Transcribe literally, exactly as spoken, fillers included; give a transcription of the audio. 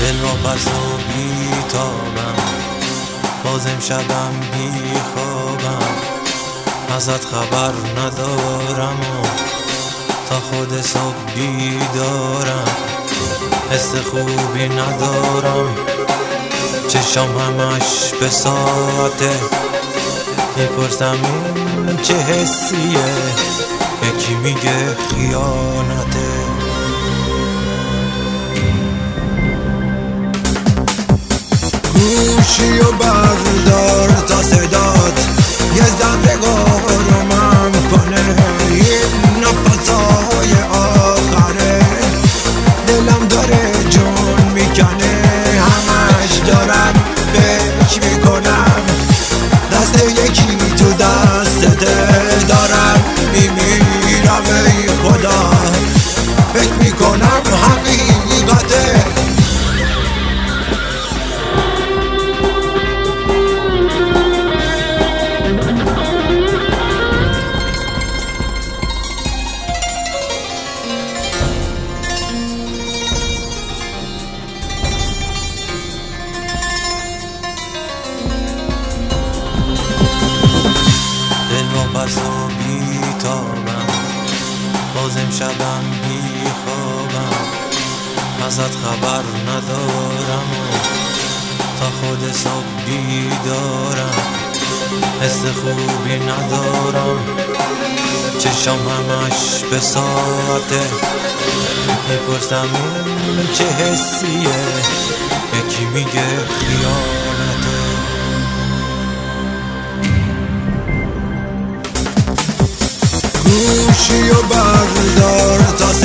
دل واپس و بیتابم، باز امشبم بی خوابم، ازت خبر ندارم و تا خود صبح بیدارم، حس خوبی ندارم، چشام همش به ساعته، میپرسم این چه حسیه، یکی میگه خیانته. گوشی و بردار تا صدات یه ذره آرومم کنه، این نفسای آخره دلم داره جون میکنه، همش دارم فکر میکنم دست یکی تو دستته، دارم میمیرم ای خدا، فکر میکنم حقیقته. واپس و بیتابم، باز امشبم بی خوابم، ازت خبر ندارم و تا خود صبح بیدارم، حس خوبی ندارم، چشام همش به ساعته، میپرسم این چه حسیه، یکی میگه خیانته. گوشی و بردار تا